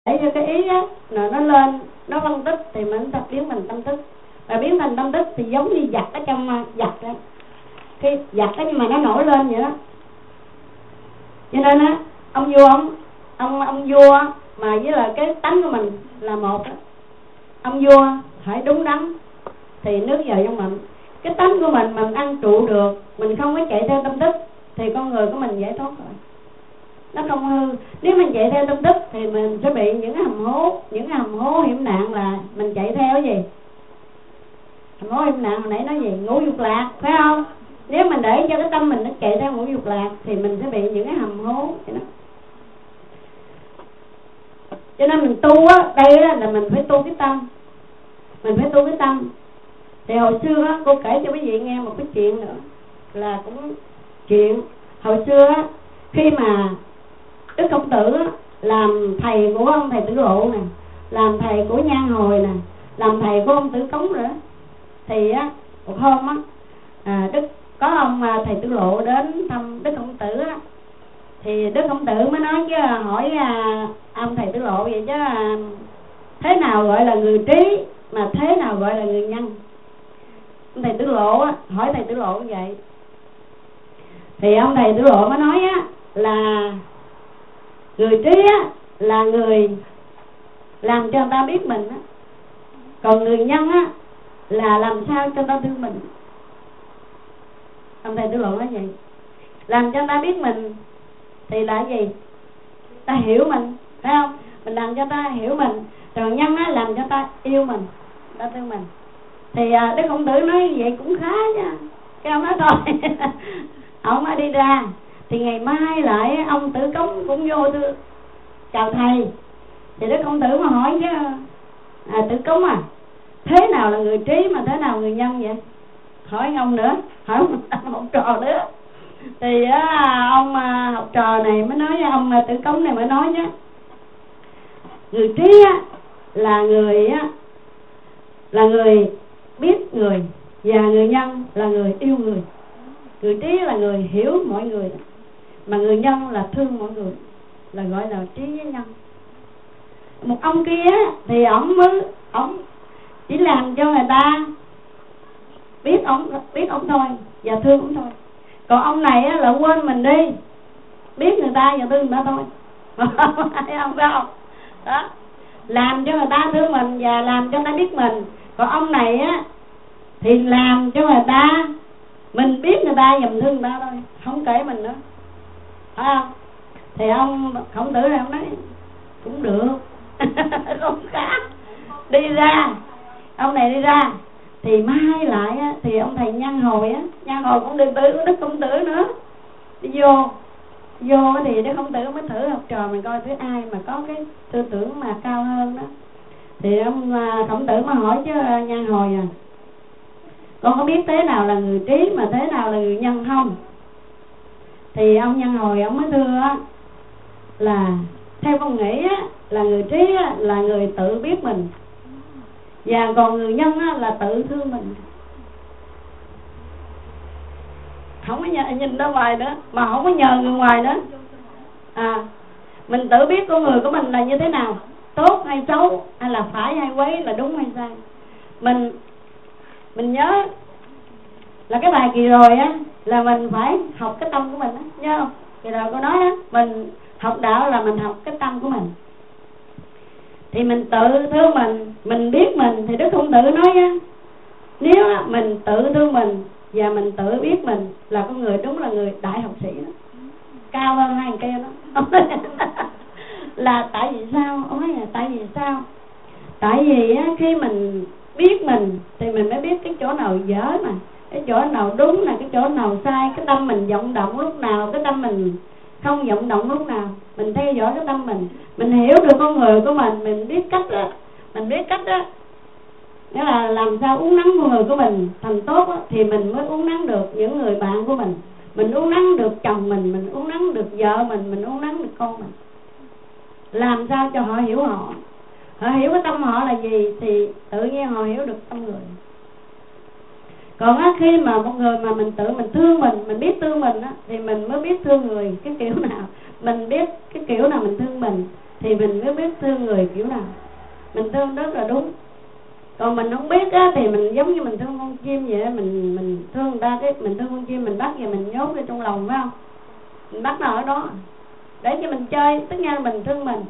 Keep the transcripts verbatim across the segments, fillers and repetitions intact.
để cho cái ý á nó lên, nó phân tích thì mình sẽ biến thành tâm thức, và biến thành tâm thức thì giống như giặc ở trong giặc đó, cái giặc đó nhưng mà nó nổi lên vậy đó. Cho nên á ông vua ông ông ông vua mà với là cái tánh của mình là một đó. Ông vua phải đúng đắn thì nước vào trong mình. Cái tánh của mình mình ăn trụ được, mình không có chạy theo tâm thức thì con người của mình giải thoát rồi, nó không hư. Nếu mình chạy theo tâm thức thì mình sẽ bị những cái hầm hố, những cái hầm hố hiểm nạn là mình chạy theo cái gì? Hầm hố hiểm nạn hồi nãy nói gì? Ngũ dục lạc, phải không? Nếu mình để cho cái tâm mình nó chạy theo ngũ dục lạc thì mình sẽ bị những cái hầm hố vậy đó. Cho nên mình tu á, đây á, là mình phải tu cái tâm, mình phải tu cái tâm. Thì hồi xưa á, cô kể cho quý vị nghe một cái chuyện nữa, là cũng chuyện hồi xưa á, khi mà Đức Khổng Tử á, làm thầy của ông thầy Tử Lộ nè, làm thầy của Nhan Hồi nè, làm thầy của ông Tử Cống nữa, thì á một hôm á à, Đức có ông thầy Tử Lộ đến thăm Đức Khổng Tử á, thì Đức Khổng Tử mới nói chứ hỏi à, ông thầy Tử Lộ vậy chứ à, thế nào gọi là người trí mà thế nào gọi là người nhân? Ông thầy Tử Lộ á, hỏi thầy Tử Lộ như vậy, thì ông thầy Tử Lộ mới nói á là người trí á là người làm cho người ta biết mình á, còn người nhân á là làm sao cho người ta thương mình. Ông thầy Tử Lộ nói vậy, làm cho người ta biết mình thì là gì? Ta hiểu mình, phải không? Mình làm cho ta hiểu mình. Rồi nhân á làm cho ta yêu mình, ta thương mình. Thì à, Đức Khổng Tử nói vậy cũng khá nha. Cái ông nói thôi ông mới đi ra. Thì ngày mai lại ông Tử Cống cũng vô thưa chào thầy. Thì Đức Khổng Tử mà hỏi chứ à, Tử Cống à, thế nào là người trí mà thế nào người nhân vậy? Hỏi ông nữa, hỏi ông, ông học trò nữa. Thì á, ông à, học trò này mới nói, ông Tử Cống này mới nói chứ, người trí á là người á là người biết người, và người nhân là người yêu người. Người trí là người hiểu mọi người, mà người nhân là thương mọi người, là gọi là trí với nhân. Một ông kia thì ổng mới ổng chỉ làm cho người ta biết ổng biết ổng thôi và thương ổng thôi. Còn ông này á, là quên mình đi, biết người ta và thương người ta thôi. Thấy không, phải không? Đó, làm cho người ta thương mình và làm cho người ta biết mình. Còn ông này á thì làm cho người ta mình biết người ta và mình thương người ta thôi, không kể mình nữa, phải không? Thì ông Khổng Tử này ông nói cũng được không khác. Đi ra, ông này đi ra thì mai lại á, thì ông thầy Nhan Hồi á, Nhan Hồi cũng đệ tử của Đức Khổng Tử nữa, đi vô vô thì Đức Khổng Tử mới thử học trò mình coi thứ ai mà có cái tư tưởng mà cao hơn đó. Thì ông Khổng Tử mà hỏi chứ Nhan Hồi à, con có biết thế nào là người trí mà thế nào là người nhân không? Thì ông Nhan Hồi ông mới thưa á, là theo con nghĩ á, là người trí á, là người tự biết mình, và còn người nhân á, là tự thương mình. Không có nhờ, nhìn ra ngoài nữa, mà không có nhờ người ngoài nữa. À, mình tự biết con người của mình là như thế nào, tốt hay xấu, hay là phải hay quấy, là đúng hay sai. Mình mình nhớ là cái bài kỳ rồi á, là mình phải học cái tâm của mình á, nhớ không? Kỳ rồi cô nói á, mình học đạo là mình học cái tâm của mình. Thì mình tự thương mình, mình biết mình. Thì Đức Khổng Tử nói á, nếu á, mình tự thương mình và mình tự biết mình là con người đúng là người đại học sĩ đó, cao hơn hai người kia đó. Là tại vì sao? Ông nói là tại vì sao? Tại vì á, khi mình biết mình thì mình mới biết cái chỗ nào dở mà, cái chỗ nào đúng là cái chỗ nào sai. Cái tâm mình vọng động lúc nào, cái tâm mình không vọng động lúc nào. Mình theo dõi cái tâm mình, mình hiểu được con người của mình, mình biết cách đó, mình biết cách đó, nghĩa là làm sao uốn nắn con người của mình thành tốt đó, thì mình mới uốn nắn được những người bạn của mình, mình uốn nắn được chồng mình, mình uốn nắn được vợ mình, mình uốn nắn được con mình. Làm sao cho họ hiểu họ, họ hiểu cái tâm họ là gì thì tự nhiên họ hiểu được tâm người. Còn á, khi mà một người mà mình tự mình thương mình, mình biết thương mình á, thì mình mới biết thương người cái kiểu nào, mình biết cái kiểu nào mình thương mình. thì mình mới biết thương người kiểu nào. Mình thương rất là đúng. Còn mình không biết á, thì mình giống như mình thương con chim vậy. Mình mình thương người ta, cái mình thương con chim mình bắt về mình nhốt ở trong lòng, phải không? Mình bắt nó ở đó để cho mình chơi, tức là mình thương mình.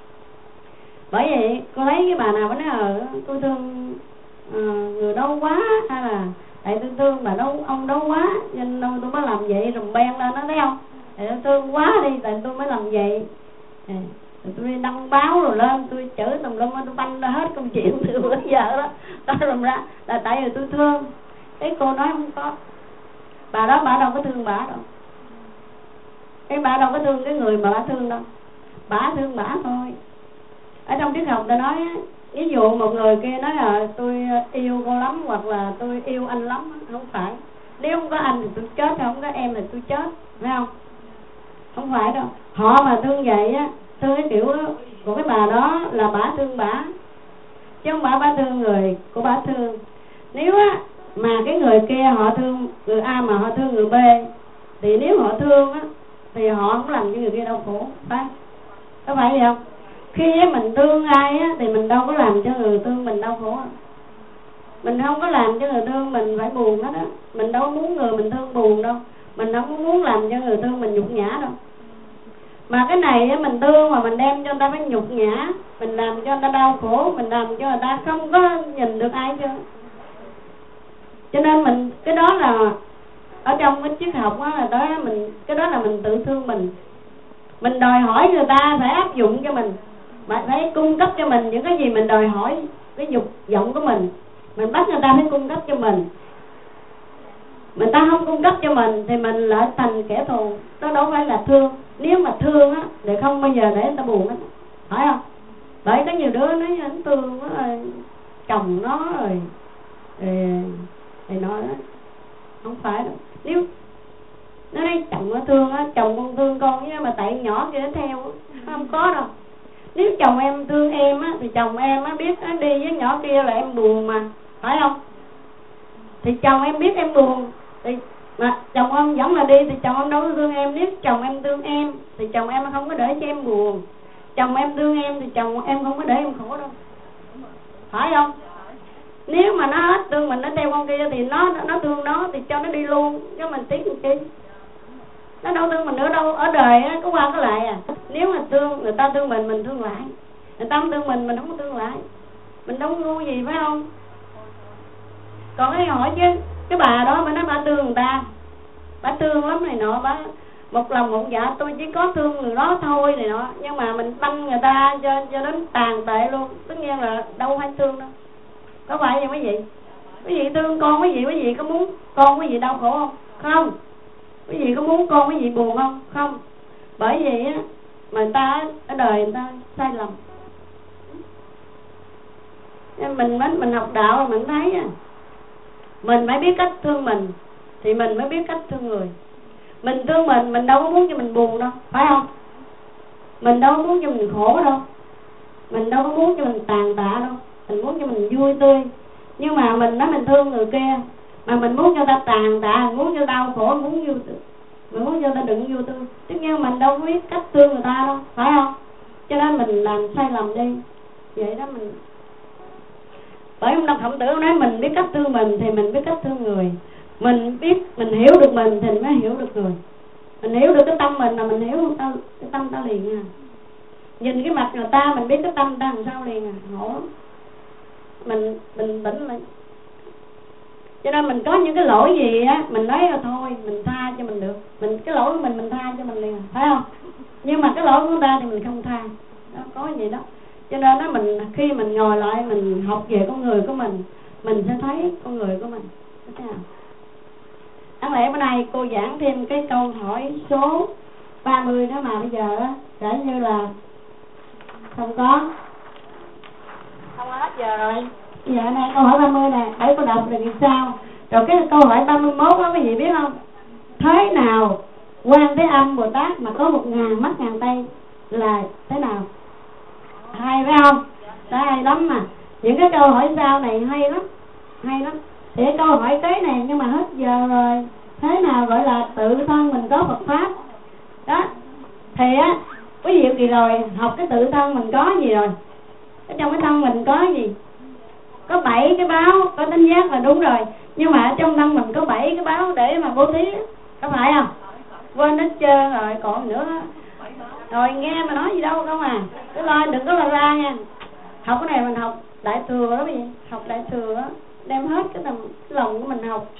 Bởi vậy cô lấy cái bà nào mới nói ờ tôi thương uh, người đâu quá, hay là tại tôi thương bà đâu ông đâu quá nên tôi mới làm vậy, rùm beng lên đó, thấy không? Tại tôi thương quá đi, tại tôi mới làm vậy. À, tôi đi đăng báo rồi lên tôi chửi tùm lum, tôi banh ra hết công chuyện từ bữa giờ đó. Đó làm ra là tại vì tôi thương. Cái cô nói không có, bà đó bà đâu có thương bà đâu. Cái bà đâu có thương cái người mà bà thương đâu, bà thương bà thôi. Ở trong triết học ta nói, ví dụ một người kia nói là tôi yêu cô lắm, hoặc là tôi yêu anh lắm, không phải. Nếu không có anh thì tôi chết, không có em thì tôi chết, phải không? Không phải đâu. Họ mà thương vậy á, thương cái kiểu của cái bà đó là bà thương bà, chứ không bà bà thương người của bà thương. Nếu á mà cái người kia họ thương người A mà họ thương người B, thì nếu họ thương á thì họ không làm cho người kia đau khổ, phải có phải vậy không? Khi mình thương ai á thì mình đâu có làm cho người thương mình đau khổ. Mình không có làm cho người thương mình phải buồn hết á. Mình đâu muốn người mình thương buồn đâu. Mình không muốn làm cho người thương mình nhục nhã đâu. Mà cái này á, mình thương mà mình đem cho người ta phải nhục nhã, mình làm cho người ta đau khổ, mình làm cho người ta không có nhìn được ai chứ. Cho nên mình cái đó là ở trong cái triết học á, là đó mình cái đó là mình tự thương mình. Mình đòi hỏi người ta phải áp dụng cho mình, mà phải cung cấp cho mình những cái gì mình đòi hỏi, cái dục vọng của mình. Mình bắt người ta phải cung cấp cho mình. Người ta không cung cấp cho mình thì mình lại thành kẻ thù. Đó đâu phải là thương. Nếu mà thương á thì không bao giờ để người ta buồn hết, phải không? Bởi có nhiều đứa nói anh thương quá rồi, chồng nó rồi thì, thì nói đó. Không phải đâu. Nếu nó nói chồng nó thương á, chồng con thương con chứ, mà tại nhỏ kia nó theo, không có đâu. Nếu chồng em thương em á thì chồng em á biết á, đi với nhỏ kia là em buồn mà, phải không? Thì chồng em biết em buồn thì mà chồng em vẫn là đi thì chồng em đâu có thương em. Nếu chồng em thương em thì chồng em không có để cho em buồn. Chồng em thương em thì chồng em không có để em khổ đâu, phải không? Nếu mà nó hết thương mình, nó theo con kia thì nó nó thương nó thì cho nó đi luôn, chứ mình tiếc làm chi. Nó đâu thương mình nữa đâu. Ở đời á, có qua có lại à. Nếu mà thương, người ta thương mình, mình thương lại. Người ta không thương mình, mình không có thương lại. Mình đâu có ngu gì, phải không? Còn cái hỏi chứ cái bà đó mà nói bà thương người ta, bà thương lắm này nọ, bà một lòng một dạ tôi chỉ có thương người đó thôi này nọ. Nhưng mà mình banh người ta cho cho đến tàn tệ luôn. Tất nhiên là đâu phải thương đâu. Có phải vậy quý vị? Quý vị thương con quý vị, quý vị có muốn con quý vị đau khổ không? Không. Quý vị có muốn con quý vị buồn không? Không. Bởi vì á mà người ta ở đời người ta sai lầm. Mình mình mình học đạo mình thấy á, mình phải biết cách thương mình thì mình mới biết cách thương người. Mình thương mình, mình đâu có muốn cho mình buồn đâu, phải không? Mình đâu có muốn cho mình khổ đâu. Mình đâu có muốn cho mình tàn tạ đâu. Mình muốn cho mình vui tươi. Nhưng mà mình nói mình thương người kia mà mình muốn cho ta tàn tạ, muốn cho đau khổ, muốn vui tươi, mình muốn cho ta đừng vui tươi. Tất nhiên mình đâu có biết cách thương người ta đâu, phải không? Cho nên mình làm sai lầm đi. Vậy đó mình. Bởi ông Đăng Khổng Tử nói mình biết cách thương mình thì mình biết cách thương người. Mình biết, mình hiểu được mình thì mới hiểu được người. Mình hiểu được cái tâm mình là mình hiểu ta, cái tâm ta liền à. Nhìn cái mặt người ta mình biết cái tâm ta làm sao liền à. Ngộ. Mình bình tĩnh lại. Cho nên mình có những cái lỗi gì á, mình nói là thôi mình tha cho mình được. Mình cái lỗi của mình mình tha cho mình liền, phải không? Nhưng mà cái lỗi của người ta thì mình không tha. Đó, có gì đó. Cho nên đó mình khi mình ngồi lại mình học về con người của mình, mình sẽ thấy con người của mình. Thấy không? Đáng lẽ bữa nay cô giảng thêm cái câu hỏi số ba mươi đó mà bây giờ á, kể như là không có. Không có hết giờ rồi. Dạ này câu hỏi ba mươi nè, để cô đọc rồi sao. Rồi cái câu hỏi ba mươi mốt đó quý vị biết không? Thế nào Quan Thế Âm Bồ Tát mà có một ngàn mắt ngàn tay là thế nào? Hay phải không? Đó hay lắm mà. Những cái câu hỏi sau này hay lắm. Hay lắm. Thì cái câu hỏi kế này nhưng mà hết giờ rồi. Thế nào gọi là tự thân mình có Phật Pháp? Đó. Thì á quý vị kỳ rồi học cái tự thân mình có gì rồi, ở trong cái thân mình có gì, có bảy cái báo, có tánh giác là đúng rồi, nhưng mà ở trong thân mình có bảy cái báo để mà bố thí, có phải không? Quên hết trơn rồi, còn nữa rồi nghe mà nói gì đâu không à, cứ lo đừng có lo ra nha. Học cái này mình học đại thừa đó, bây giờ học đại thừa đó, đem hết cái, tầm, cái lòng của mình học